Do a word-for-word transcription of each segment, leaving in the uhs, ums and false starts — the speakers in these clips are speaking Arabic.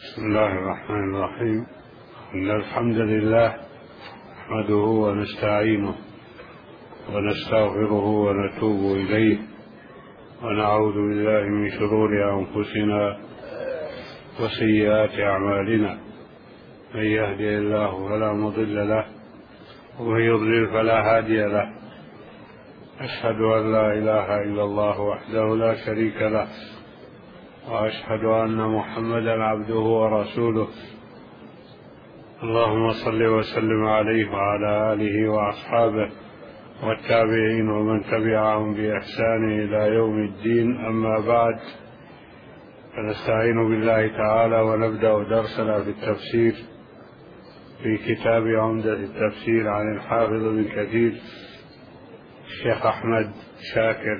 بسم الله الرحمن الرحيم. إن الحمد لله نحمده ونستعينه ونستغفره ونتوب إليه ونعوذ بالله من شرور أنفسنا وسيئات أعمالنا. من يهده الله فلا مضل له ومن يضلل فلا هادي له. أشهد أن لا إله إلا الله وحده لا شريك له، وأشهد أن محمدا عبده ورسوله. اللهم صل وسلم عليه وعلى آله وأصحابه والتابعين ومن تبعهم بإحسان إلى يوم الدين. أما بعد، فنستعين بالله تعالى ونبدأ درسنا في التفسير في كتاب عمدة التفسير عن الحافظ ابن كثير الشيخ أحمد شاكر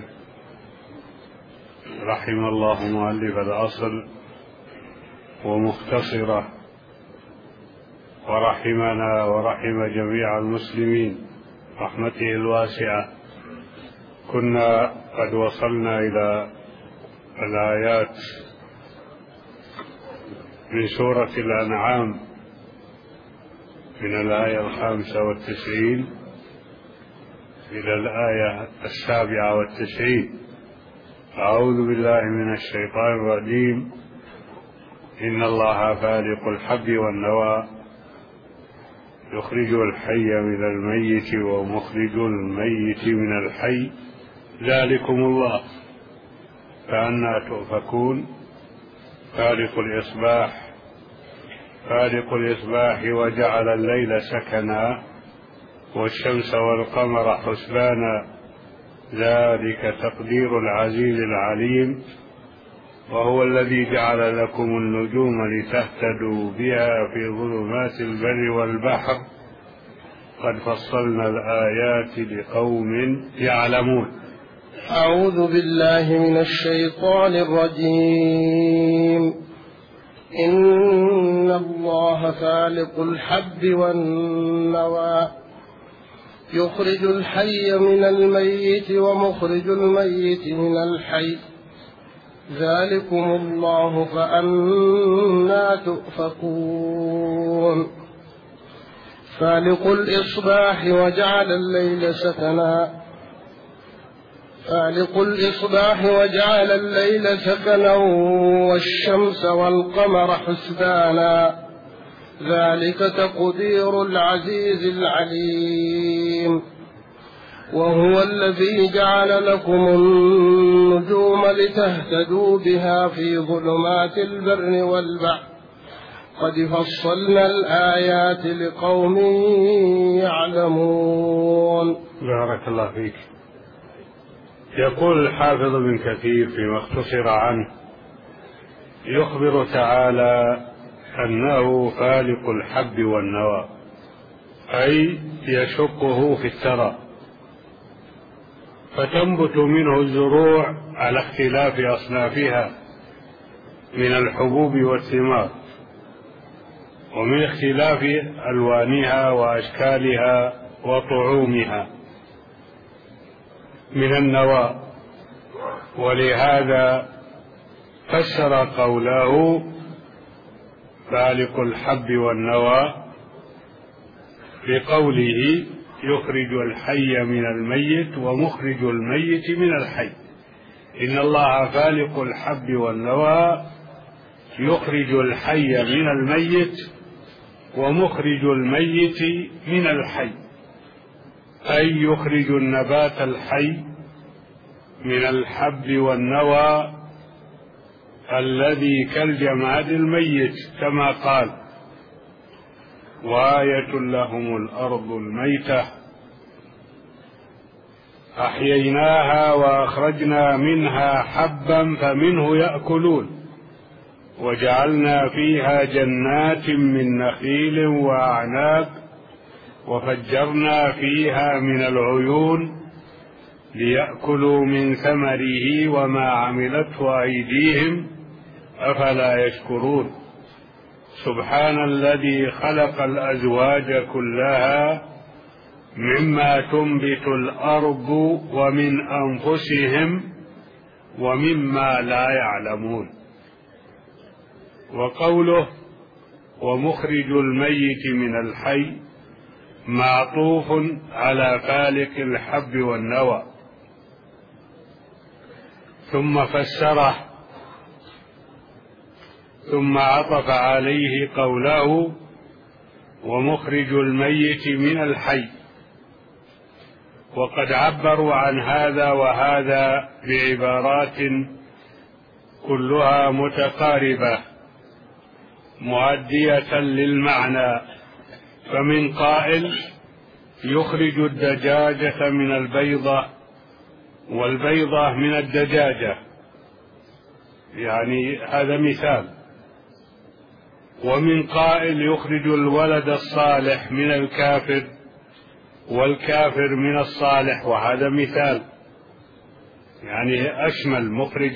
رحم الله مؤلف الأصل ومختصره، ورحمنا ورحم جميع المسلمين رحمته الواسعة. كنا قد وصلنا إلى الآيات من سورة الأنعام من الآية الخامسة والتسعين إلى الآية السابعة والتسعين. أعوذ بالله من الشيطان الرجيم. إن الله فالق الحب والنوى يخرج الحي من الميت ومخرج الميت من الحي ذلكم الله فأنى تؤفكون. فالق الإصباح فالق الإصباح وجعل الليل سكنا والشمس والقمر حسبانا ذلك تقدير العزيز العليم. وهو الذي جعل لكم النجوم لتهتدوا بها في ظلمات البر والبحر قد فصلنا الآيات لقوم يعلمون. أعوذ بالله من الشيطان الرجيم. إن الله فالق الحب والنوى يخرج الحي من الميت ومخرج الميت من الحي ذلكم الله فأنى تؤفكون. فالق الإصباح وجعل الليل سكنا فالق الإصباح وجعل الليل سكنا والشمس والقمر حسبانا ذلك تقدير العزيز العليم. وهو الذي جعل لكم النجوم لتهتدوا بها في ظلمات البر والبحر قد فصلنا الآيات لقوم يعلمون. بارك الله فيك. يقول الحافظ ابن كثير فيما اختصر عنه: يخبر تعالى أنه فالق الحب والنوى، أي يشقه في الثرى فتنبت منه الزروع على اختلاف أصنافها من الحبوب والثمار، ومن اختلاف ألوانها وأشكالها وطعومها من النوى. ولهذا فسر قوله فالق الحب والنوى بقوله يخرج الحي من الميت ومخرج الميت من الحي. إن الله فالق الحب والنوى يخرج الحي من الميت ومخرج الميت من الحي، أي يخرج النبات الحي من الحب والنوى الذي كالجماد الميت، كما قال: وآية لهم الأرض الميتة أحييناها وأخرجنا منها حبا فمنه يأكلون وجعلنا فيها جنات من نخيل وأعناب وفجرنا فيها من العيون ليأكلوا من ثمره وما عملته أيديهم أفلا يشكرون. سبحان الذي خلق الأزواج كلها مما تنبت الأرض ومن أنفسهم ومما لا يعلمون. وقوله ومخرج الميت من الحي معطوف على فالق الحب والنوى، ثم فسره ثم عطف عليه قوله ومخرج الميت من الحي، وقد عبروا عن هذا وهذا بعبارات كلها متقاربة مؤدية للمعنى. فمن قائل يخرج الدجاجة من البيضة والبيضة من الدجاجة، يعني هذا مثال. ومن قائل يخرج الولد الصالح من الكافر والكافر من الصالح، وهذا مثال، يعني أشمل. مخرج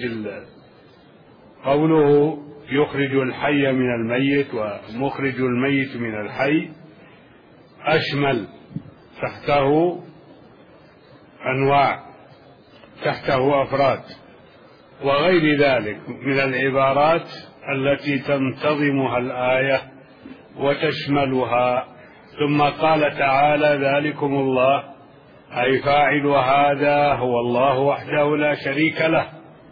قوله يخرج الحي من الميت ومخرج الميت من الحي أشمل، تحته أنواع، تحته أفراد وغير ذلك من العبارات التي تنتظمها الآية وتشملها. ثم قال تعالى ذلكم الله، أي فاعل هذا هو الله وحده لا شريك له،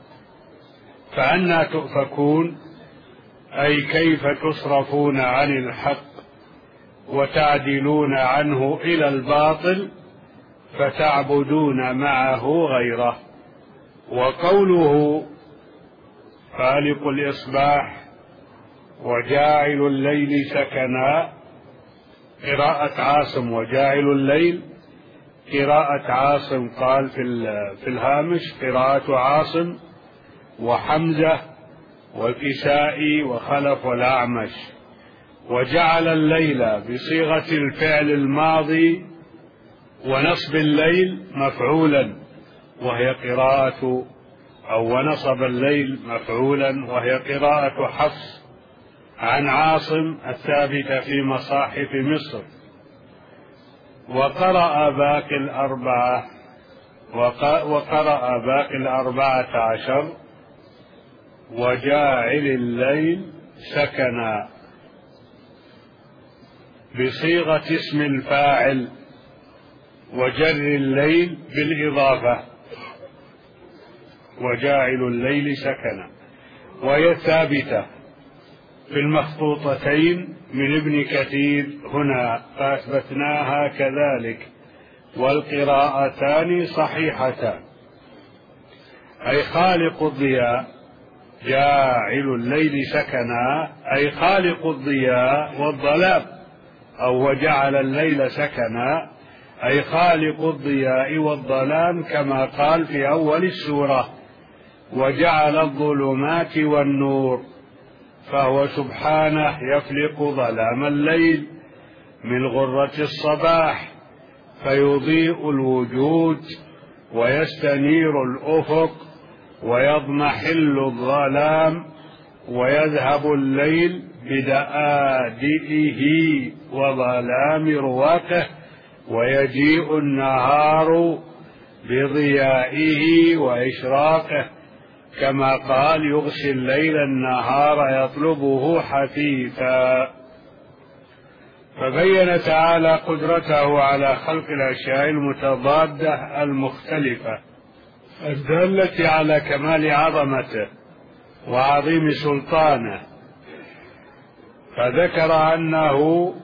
فأنى تؤفكون، أي كيف تصرفون عن الحق وتعدلون عنه إلى الباطل فتعبدون معه غيره. وقوله خالق الإصباح وجاعل الليل سكنا، قراءة عاصم وجاعل الليل، قراءة عاصم قال في الهامش قراءة عاصم وحمزة والكسائي وخلف والأعمش. وجعل الليل بصيغة الفعل الماضي ونصب الليل مفعولا وهي قراءة أو ونصب الليل مفعولا وهي قراءة حفص عن عاصم الثابتة في مصاحف مصر. وقرأ باقي الأربعة وقرأ باقي الأربعة عشر وجاعل الليل سكنا بصيغة اسم الفاعل وجر الليل بالإضافة، وجاعل الليل سكنا، وهي ثابتة في المخطوطتين من ابن كثير هنا فأثبتناها كذلك، والقراءتان صحيحتان. أي خالق الضياء، جاعل الليل سكنا أي خالق الضياء والظلام، أو وجعل الليل سكنا أي خالق الضياء والظلام، كما قال في أول السورة وجعل الظلمات والنور، فهو سبحانه يفلق ظلام الليل من غرة الصباح فيضيء الوجود ويستنير الأفق ويضمحل الظلام ويذهب الليل بدآدئه وظلام رواقه ويجيء النهار بضيائه وإشراقه، كما قال يغشي الليل النهار يطلبه حثيثا. فبين تعالى قدرته على خلق الأشياء المتضادة المختلفة الدالة على كمال عظمته وعظيم سلطانه، فذكر أنه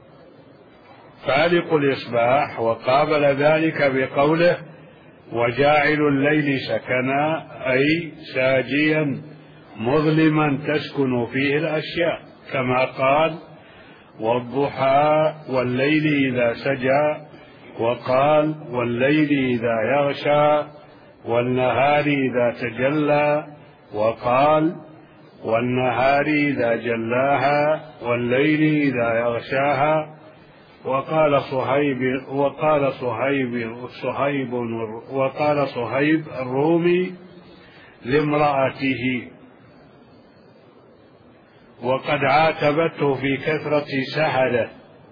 فالق الإصباح، وقابل ذلك بقوله وجاعل الليل سكنا أي ساجيا مظلما تسكن فيه الأشياء، كما قال والضحى والليل إذا سجى، وقال والليل إذا يغشى والنهار إذا تجلى، وقال والنهار إذا جلاها والليل إذا يغشاها. وقال صهيب وقال صهيب صهيب وقال صهيب الرومي لامرأته وقد عاتبته في كثرة سهله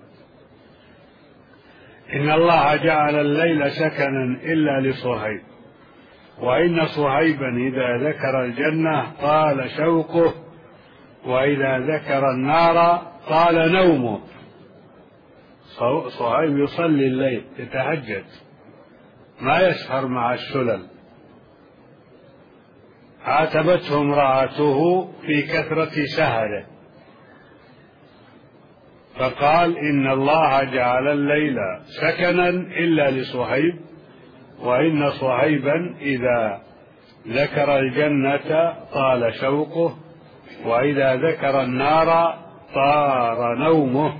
إن الله جعل الليل سكنا إلا لصهيب، وإن صهيبا إذا ذكر الجنة طال شوقه وإذا ذكر النار طال نومه. صهيب يصلي الليل يتهجد ما يسهر مع السلل. عاتبته امرأته في كثرة سهره فقال إن الله جعل الليل سكنا إلا لصهيب، وإن صهيبا إذا ذكر الجنة طال شوقه، وإذا ذكر النار طار نومه.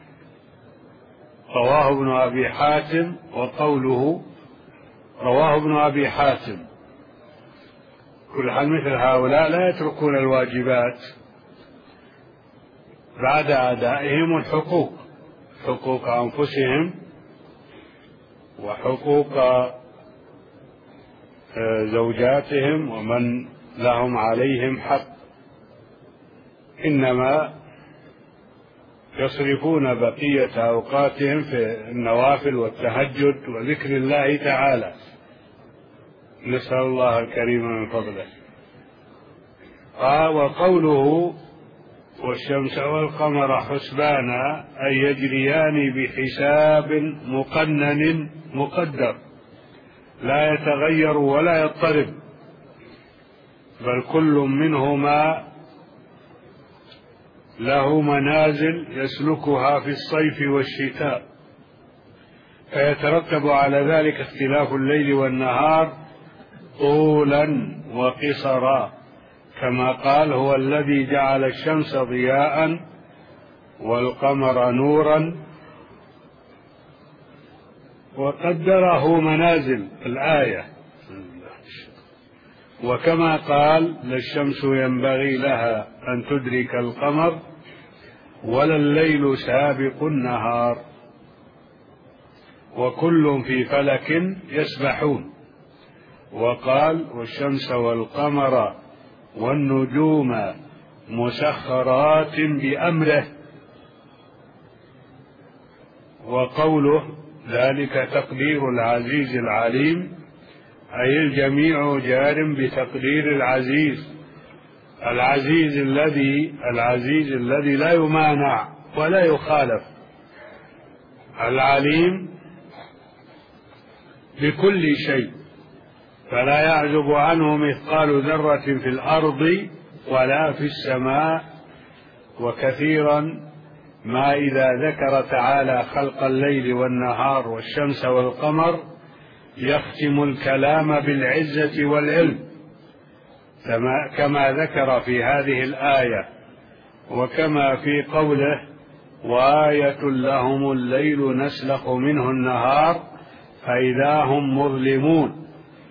رواه ابن أبي حاتم. وقوله رواه ابن أبي حاتم. كل حال مثل هؤلاء لا يتركون الواجبات بعد أدائهم الحقوق، حقوق أنفسهم وحقوق زوجاتهم ومن لهم عليهم حق، إنما يصرفون بقية أوقاتهم في النوافل والتهجد وذكر الله تعالى. نسأل الله الكريم من فضله. وقوله والشمس والقمر حسبانا أي يجريان بحساب مقنن مقدر لا يتغير ولا يضطرب، بل كل منهما له منازل يسلكها في الصيف والشتاء، فيترتب على ذلك اختلاف الليل والنهار طولا وقصرا، كما قال هو الذي جعل الشمس ضياء والقمر نورا وقدره منازل الآية. وكما قال لا الشمس ينبغي لها أن تدرك القمر ولا الليل سابق النهار، وكل في فلك يسبحون. وقال والشمس والقمر والنجوم مسخرات بأمره. وقوله ذلك تقدير العزيز العليم أي الجميع جار بتقدير العزيز، العزيز الذي العزيز الذي لا يمانع ولا يخالف، العليم بكل شيء فلا يعزب عنه مثقال ذرة في الأرض ولا في السماء. وكثيرا ما إذا ذكر تعالى خلق الليل والنهار والشمس والقمر يختم الكلام بالعزة والعلم، كما ذكر في هذه الآية، وكما في قوله وآية لهم الليل نسلخ منه النهار فإذا هم مظلمون،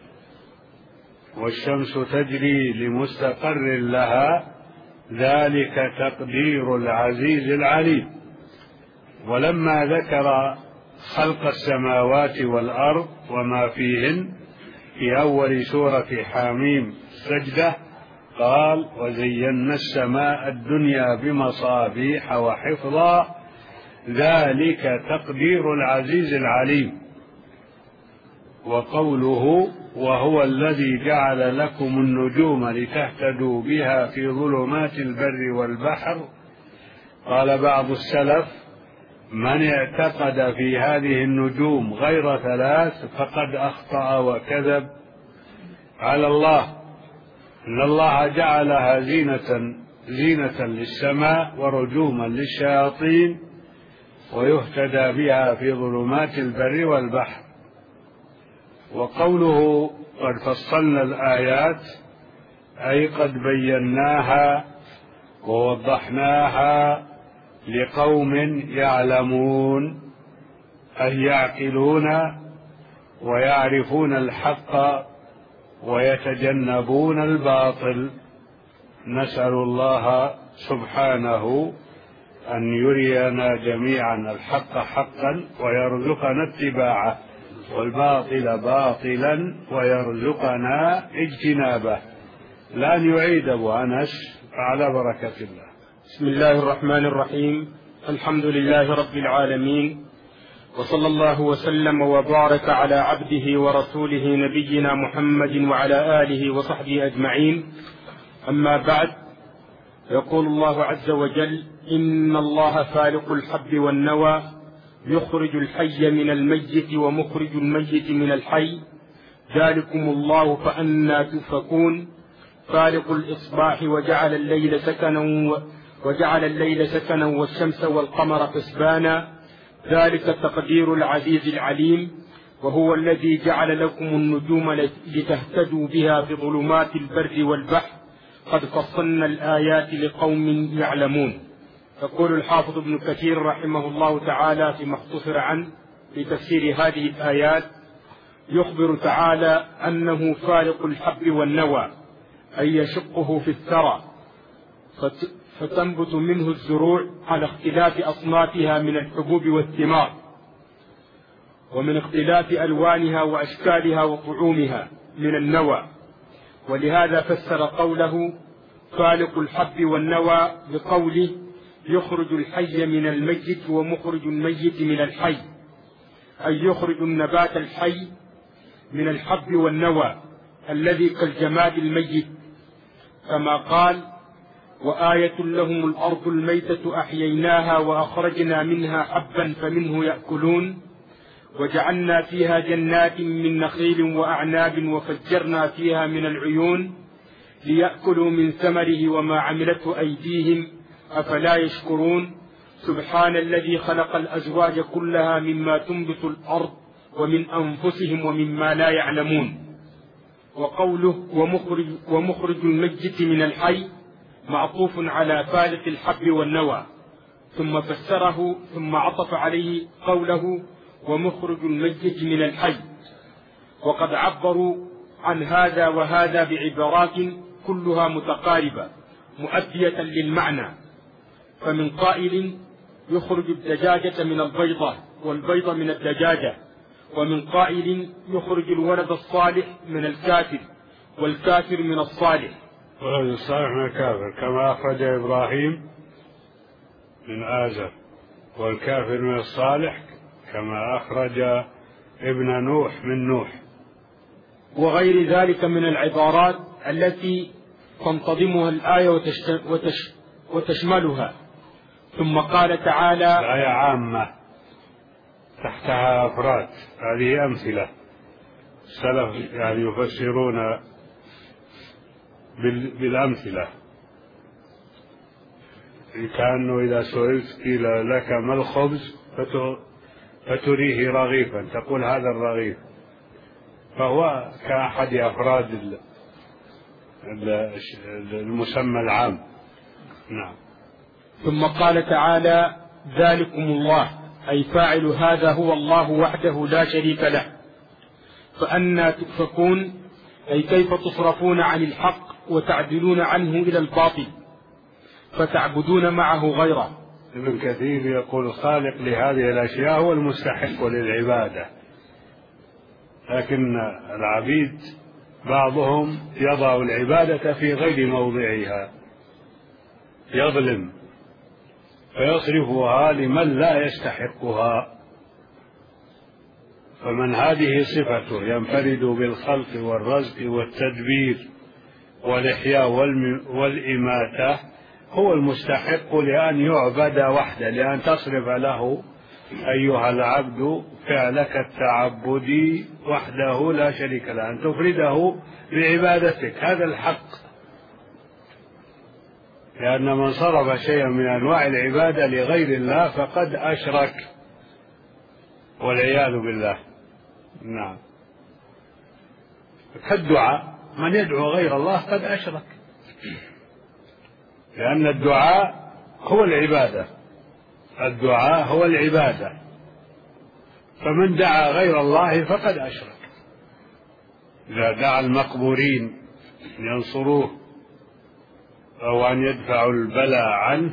والشمس تجري لمستقر لها ذلك تقدير العزيز العليم. ولما ذكر خلق السماوات والأرض وما فيهن في أول سورة حاميم سجدة قال وزينا السماء الدنيا بمصابيح وحفظا ذلك تقدير العزيز العليم. وقوله وهو الذي جعل لكم النجوم لتهتدوا بها في ظلمات البر والبحر. قال بعض السلف من اعتقد في هذه النجوم غير ثلاث فقد أخطأ وكذب على الله، إن الله جعلها زينة زينة للسماء ورجوما للشياطين ويهتدى بها في ظلمات البر والبحر. وقوله قد فصلنا الآيات أي قد بيناها ووضحناها لقوم يعلمون أي يعقلون ويعرفون الحق ويتجنبون الباطل. نسأل الله سبحانه أن يرينا جميعا الحق حقا ويرزقنا اتباعه والباطل باطلا ويرزقنا اجتنابه. لن يعيد أبو أنس على بركة الله. بسم الله الرحمن الرحيم. الحمد لله رب العالمين، وصلى الله وسلم وبارك على عبده ورسوله نبينا محمد وعلى آله وصحبه أجمعين. أما بعد، يقول الله عز وجل: إن الله فالق الحب والنوى يخرج الحي من الميت ومخرج الميت من الحي ذلكم الله فأنى تؤفكون فالق الإصباح وجعل الليل سكنا وجعل الليل سكنا والشمس والقمر حسبانا ذلك تقدير العزيز العليم وهو الذي جعل لكم النجوم لتهتدوا بها في ظلمات البر والبحر قد فصلنا الآيات لقوم يعلمون. يقول الحافظ ابن كثير رحمه الله تعالى فيما اختصر عنه في تفسير هذه الآيات: يخبر تعالى أنه فالق الحب والنوى، أي يشقه في الثرى فتنبت منه الزروع على اختلاف أصنافها من الحبوب والثمار، ومن اختلاف ألوانها وأشكالها وطعومها من النوى. ولهذا فسر قوله فالق الحب والنوى بقوله يخرج الحي من الميت ومخرج الميت من الحي، أي يخرج النبات الحي من الحب والنوى الذي كالجماد الميت، كما قال: وآية لهم الأرض الميتة أحييناها وأخرجنا منها حبا فمنه يأكلون وجعلنا فيها جنات من نخيل وأعناب وفجرنا فيها من العيون ليأكلوا من ثمره وما عملته أيديهم أفلا يشكرون سبحان الذي خلق الأزواج كلها مما تنبت الأرض ومن أنفسهم ومما لا يعلمون. وقوله ومخرج, ومخرج الميت من الحي معطوف على فالق الحب والنوى، ثم فسره ثم عطف عليه قوله ومخرج الميت من الحي. وقد عبروا عن هذا وهذا بعبارات كلها متقاربة مؤدية للمعنى، فمن قائل يخرج الدجاجة من البيضة والبيضة من الدجاجة، ومن قائل يخرج الولد الصالح من الكافر والكافر من الصالح. الولد الصالح من الكافر كما أخرج إبراهيم من آزر، والكافر من الصالح كما أخرج ابن نوح من نوح، وغير ذلك من العبارات التي تنتظمها الآية وتش وتشملها. ثم قال تعالى: الآية عامة تحتها أفراد، هذه أمثلة. السلف يعني يفسرون بالأمثلة، كأنه إذا سئلت قيل لك ما الخبز فتريه رغيفا تقول هذا الرغيف، فهو كأحد أفراد المسمى العام. نعم. ثم قال تعالى: ذلكم الله، أي فاعل هذا هو الله وحده لا شريك له، فأنى تؤفكون، أي كيف تصرفون عن الحق وتعدلون عنه إلى الباطل فتعبدون معه غيره. ابن كثير يقول الخالق لهذه الأشياء هو المستحق للعبادة، لكن العبيد بعضهم يضع العبادة في غير موضعها، يظلم فيصرفها لمن لا يستحقها. فمن هذه صفته ينفرد بالخلق والرزق والتدبير والإحياء والإماتة هو المستحق لأن يعبد وحده، لأن تصرف له أيها العبد فعلك التعبدي وحده لا شريك له، أن تفرده بعبادتك، هذا الحق. لأن من صرف شيئا من أنواع العبادة لغير الله فقد أشرك والعياذ بالله. نعم. كالدعاء، من يدعو غير الله قد أشرك، لأن الدعاء هو العبادة، الدعاء هو العبادة، فمن دعا غير الله فقد أشرك. إذا دعا المقبورين ينصروه أو أن يدفعوا البلاء عنه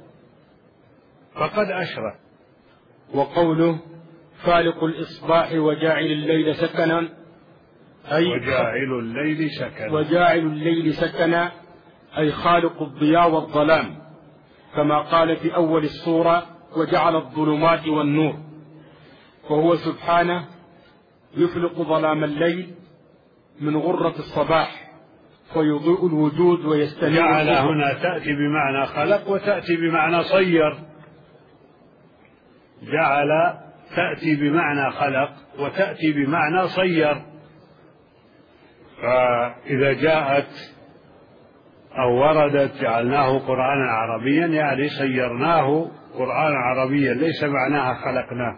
فقد أشرك. وقوله فالق الإصباح وجاعل الليل سكنا، أي وجاعل الليل سكنا وجاعل الليل سكنا أي خالق الضياء والظلام، كما قال في أول السورة وجعل الظلمات والنور، وهو سبحانه يفلق ظلام الليل من غرة الصباح فيضيء الوجود ويستنير. جعل هنا تأتي بمعنى خلق وتأتي بمعنى صير. جعل تأتي بمعنى خلق وتأتي بمعنى صير. فإذا جاءت أو وردت جعلناه قرآنا عربيا يعني صيرناه قرآنا عربيا، ليس معناها خلقناه،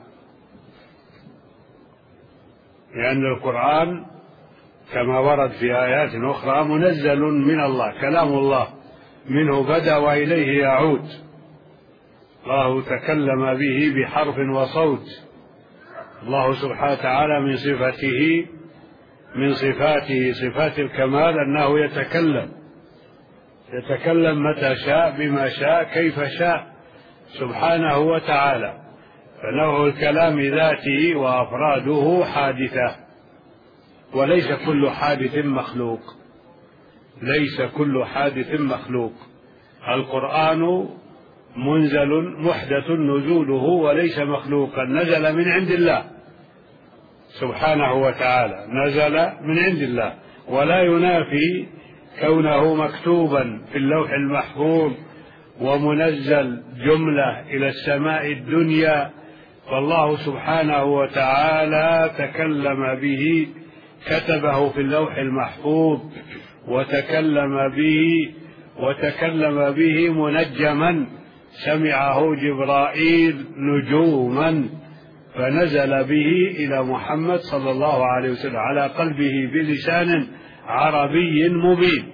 لأن القرآن كما ورد في آيات أخرى منزل من الله، كلام الله منه بدأ وإليه يعود. الله تكلم به بحرف وصوت. الله سبحانه وتعالى من صفته من صفاته صفات الكمال أنه يتكلم يتكلم متى شاء بما شاء كيف شاء سبحانه وتعالى. فنوع الكلام ذاته وأفراده حادثة، وليس كل حادث مخلوق، ليس كل حادث مخلوق. القرآن منزل محدث نزوله وليس مخلوقا، نزل من عند الله سبحانه وتعالى، نزل من عند الله، ولا ينافي كونه مكتوبا في اللوح المحفوظ ومنزل جملة إلى السماء الدنيا. فالله سبحانه وتعالى تكلم به، كتبه في اللوح المحفوظ وتكلم به وتكلم به منجما، سمعه جبرائيل نجوما فنزل به إلى محمد صلى الله عليه وسلم على قلبه بلسان عربي مبين.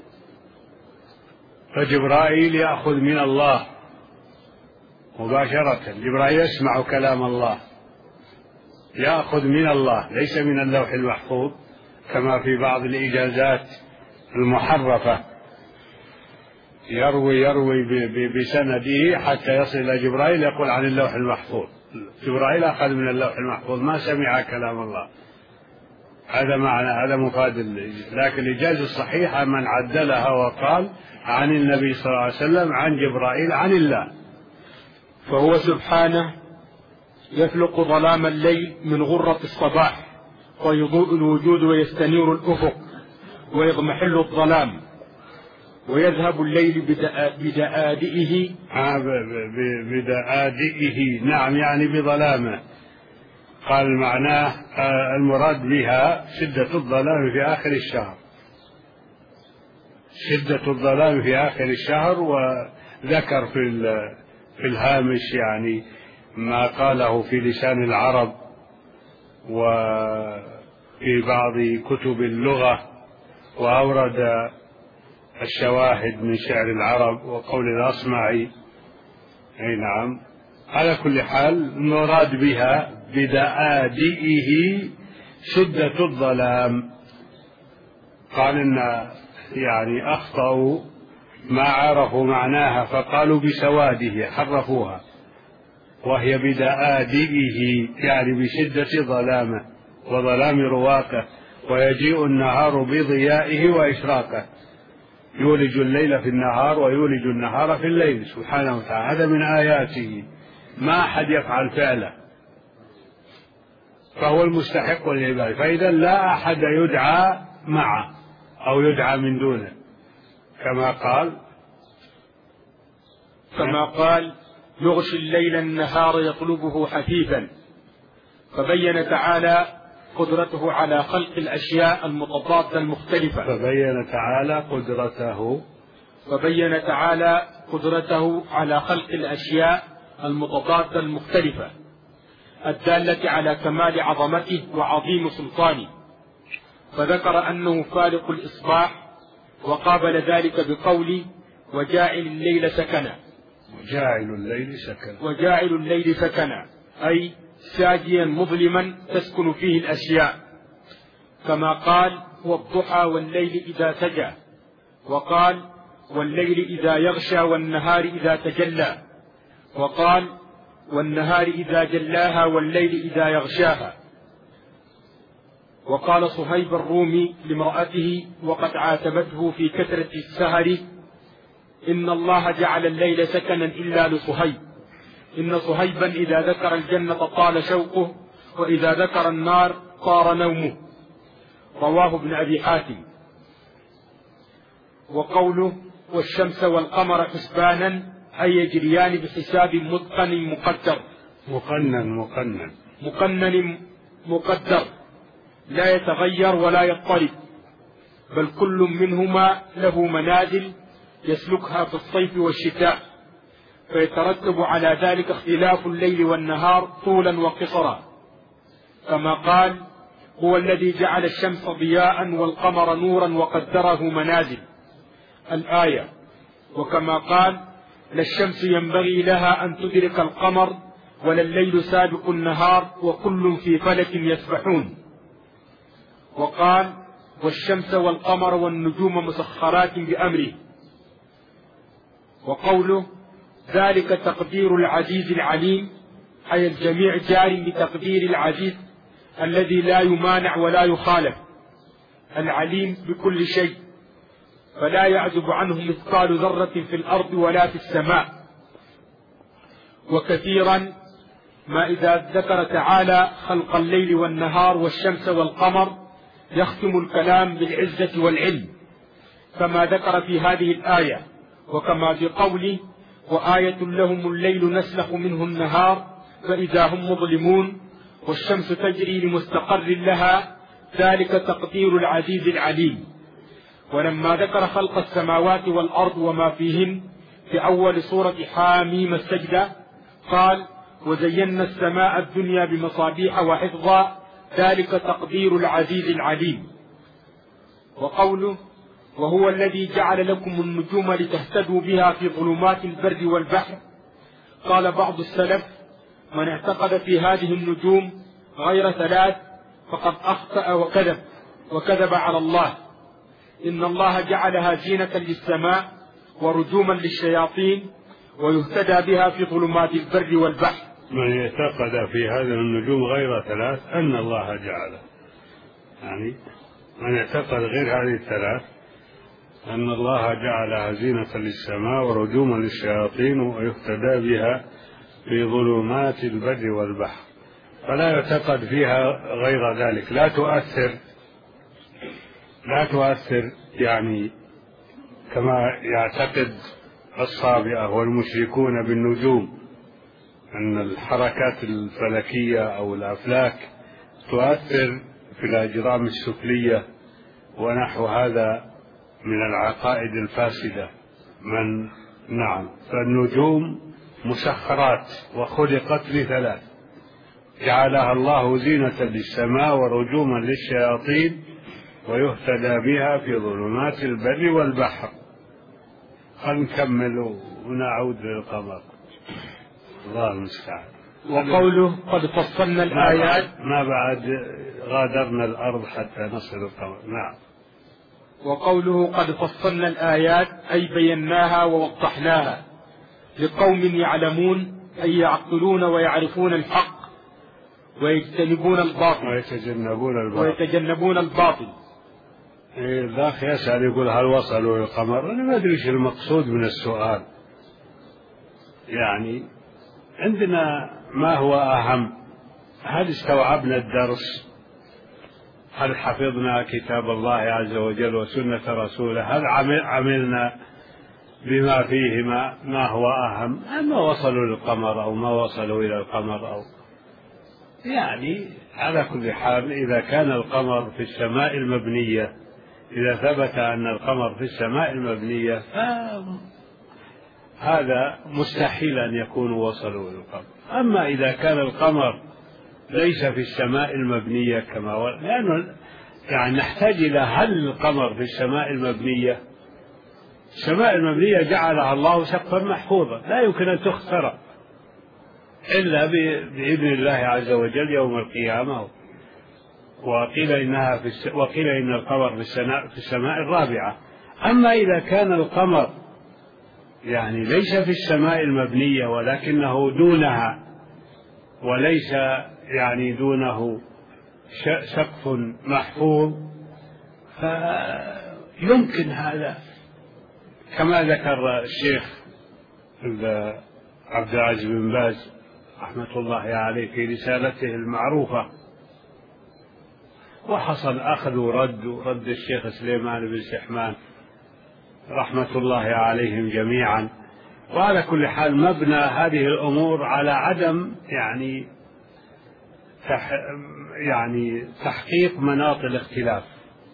فجبرائيل يأخذ من الله مباشرة، جبرائيل يسمع كلام الله، يأخذ من الله ليس من اللوح المحفوظ كما في بعض الإجازات المحرفة، يروي يروي بسنده حتى يصل إلى جبرائيل يقول عن اللوح المحفوظ. جبرائيل أخذ من اللوح المحفوظ، ما سمع كلام الله. هذا معنى، هذا مفاد. لكن الإجازة الصحيحة من عدلها وقال عن النبي صلى الله عليه وسلم عن جبرائيل عن الله. فهو سبحانه يفلق ظلام الليل من غرة الصباح، ويضوء الوجود ويستنير الأفق ويضمحل الظلام، ويذهب الليل بدآدئه بدآدئه نعم يعني بظلامه. قال معناه المراد بها شدة الظلام في آخر الشهر، شدة الظلام في آخر الشهر. وذكر في في الهامش يعني ما قاله في لسان العرب وفي بعض كتب اللغة، وأورد الشواهد من شعر العرب وقول الأصمعي. أي نعم. على كل حال المراد بها بدآدئه شدة الظلام. قال إن يعني أخطأوا ما عرفوا معناها فقالوا بسواده، حرفوها، وهي بدآدئه يعني بشدة ظلامه وظلام رواقه. ويجيء النهار بضيائه وإشراقه، يولج الليل في النهار ويولج النهار في الليل سبحانه وتعالى. هذا من آياته، ما أحد يفعل فعله، فهو المستحق للعبادة. فإذا لا أحد يدعى معه أو يدعى من دونه، كما قال كما قال يغشي الليل النهار يطلبه حثيثا. فبين تعالى قدرته على خلق الأشياء المتضادة المختلفة. فبين تعالى قدرته فبين تعالى قدرته على خلق الأشياء المتضادة المختلفة الدالة على كمال عظمته وعظيم سلطانه. فذكر أنه فالق الإصباح، وقابل ذلك بقوله وجاعل الليل سكنا. وجاعل الليل سكنا وجاعل الليل سكنا أي ساجيا مظلما تسكن فيه الأشياء، كما قال والضحى والليل إذا سجى، وقال والليل إذا يغشى والنهار إذا تجلى، وقال والنهار إذا جلاها والليل إذا يغشاها. وقال صهيب الرومي لامرأته وقد عاتبته في كثرة السهر إن الله جعل الليل سكنا إلا لصهيب، إن صهيبا إذا ذكر الجنة طال شوقه، وإذا ذكر النار طار نومه. رواه ابن أبي حاتم. وقوله والشمس والقمر حسبانا أي يجريان بحساب متقن مقدر مقنن مقنن مقنن مقدر لا يتغير ولا يضطرب، بل كل منهما له منازل يسلكها في الصيف والشتاء، فيترتب على ذلك اختلاف الليل والنهار طولا وقصرا، كما قال هو الذي جعل الشمس ضياء والقمر نورا وقدره منازل الآية، وكما قال لا الشمس ينبغي لها أن تدرك القمر ولا الليل سابق النهار وكل في فلك يسبحون، وقال والشمس والقمر والنجوم مسخرات بأمره، وقوله ذلك تقدير العزيز العليم أي الجميع جار بتقدير العزيز الذي لا يمانع ولا يخالف، العليم بكل شيء فلا يعزب عنه مثقال ذرة في الأرض ولا في السماء. وكثيرا ما إذا ذكر تعالى خلق الليل والنهار والشمس والقمر يختم الكلام بالعزة والعلم، كما ذكر في هذه الآية، وكما في قوله وآية لهم الليل نسلخ منه النهار فإذا هم مظلمون والشمس تجري لمستقر لها ذلك تقدير العزيز العليم. ولما ذكر خلق السماوات والأرض وما فيهن في أول سورة حاميم السجدة قال وزينا السماء الدنيا بمصابيح وحفظا ذلك تقدير العزيز العليم. وقوله وهو الذي جعل لكم النجوم لتهتدوا بها في ظلمات البر والبحر، قال بعض السلف من اعتقد في هذه النجوم غير ثلاث فقد أخطأ وكذب وكذب على الله، إن الله جعلها زينة للسماء ورجوما للشياطين ويهتدى بها في ظلمات البر والبحر. من اعتقد في هذه النجوم غير ثلاث أن الله جعله، يعني من اعتقد غير هذه الثلاث أن الله جعلها زينة للسماء ورجوما للشياطين ويهتدى بها في ظلمات البر والبحر، فلا يعتقد فيها غير ذلك، لا تؤثر لا تؤثر يعني كما يعتقد الصابئة والمشركون بالنجوم أن الحركات الفلكية أو الأفلاك تؤثر في الأجرام السفلية ونحو هذا من العقائد الفاسدة. من نعم فالنجوم مسخرات وخلقت لثلاث، جعلها الله زينة للسماء ورجوما للشياطين ويهتدى بها في ظلمات البر والبحر. خلينا ونعود للقمر، الله المستعان. وقوله قد فصلنا الآيات ما بعد غادرنا الأرض حتى نصل القمر. نعم. وقوله قد فصلنا الآيات أي بيناها ووضحناها لقوم يعلمون أي يعقلون ويعرفون الحق ويجتنبون الباطل ويتجنبون الباطل, ويتجنبون الباطل. إيه الأخ يسأل يقول هل وصلوا للقمر؟ أنا ما أدري إيش المقصود من السؤال. يعني عندنا ما هو أهم، هل استوعبنا الدرس؟ هل حفظنا كتاب الله عز وجل وسنة رسوله؟ هل عملنا بما فيهما؟ ما هو أهم، أما وصلوا للقمر أو ما وصلوا إلى القمر أو يعني على كل حال إذا كان القمر في السماء المبنية، إذا ثبت أن القمر في السماء المبنية فهذا مستحيل أن يكونوا وصلوا إلى القمر. أما إذا كان القمر ليس في السماء المبنية كما هو، لأنه يعني نحتاج إلى هل القمر في السماء المبنية؟ السماء المبنية جعلها الله سقفا محفوظا لا يمكن أن تخترق إلا بإذن الله عز وجل يوم القيامة. وقيل إنها في الس... وقيل إن القمر في السماء في السماء الرابعة. أما إذا كان القمر يعني ليس في السماء المبنية ولكنه دونها وليس يعني دونه سقف محفوظ فيمكن هذا كما ذكر الشيخ عبد العزيز بن باز رحمة الله عليه في رسالته المعروفة، وحصل أخذ ورد ورد الشيخ سليمان بن سحمان رحمة الله عليهم جميعا. وعلى كل حال مبنى هذه الأمور على عدم يعني تح يعني تحقيق مناط الاختلاف.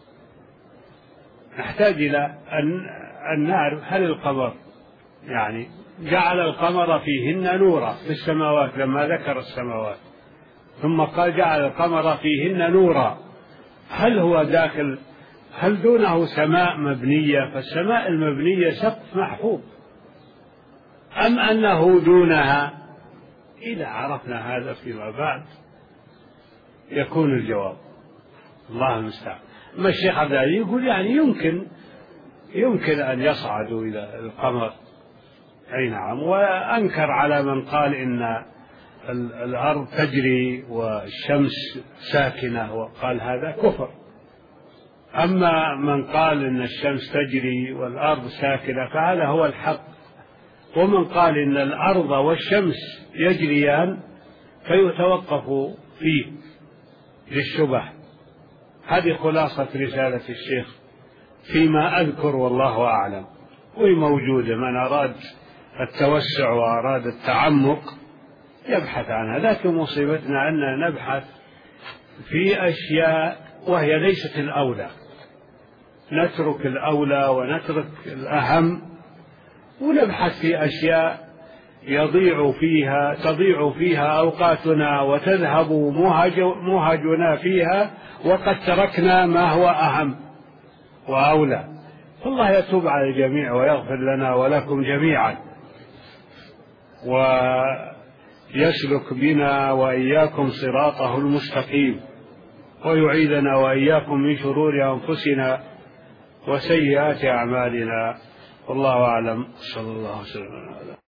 نحتاج إلى أن أن نعرف هل القمر يعني جعل القمر فيهن نورا في السماوات لما ذكر السماوات، ثم قال جعل القمر فيهن نورا، هل هو داخل هل دونه سماء مبنية؟ فالسماء المبنية سقف محفوظ، أم أنه دونها؟ إذا عرفنا هذا فيما بعد يكون الجواب الله المستعان. أما الشيخ عبد العزيز يقول يعني يمكن يمكن أن يصعدوا إلى القمر، أي نعم، وأنكر على من قال إن الأرض تجري والشمس ساكنة، وقال هذا كفر. أما من قال إن الشمس تجري والأرض ساكنة فهذا هو الحق، ومن قال إن الأرض والشمس يجريان فيتوقف فيه للشبه. هذه خلاصة رسالة الشيخ فيما أذكر والله أعلم، وهي موجودة، من أراد التوسع وأراد التعمق يبحث عنها. لكن مصيبتنا أننا نبحث في أشياء وهي ليست الأولى، نترك الأولى ونترك الأهم ونبحث في أشياء يضيع فيها تضيع فيها أوقاتنا وتذهب مهجنا فيها، وقد تركنا ما هو أهم وأولى. فالله يتوب على الجميع ويغفر لنا ولكم جميعا، ويسلك بنا وإياكم صراطه المستقيم، ويعيذنا وإياكم من شرور أنفسنا وسيئات أعمالنا. والله أعلم. صلى الله عليه وسلم.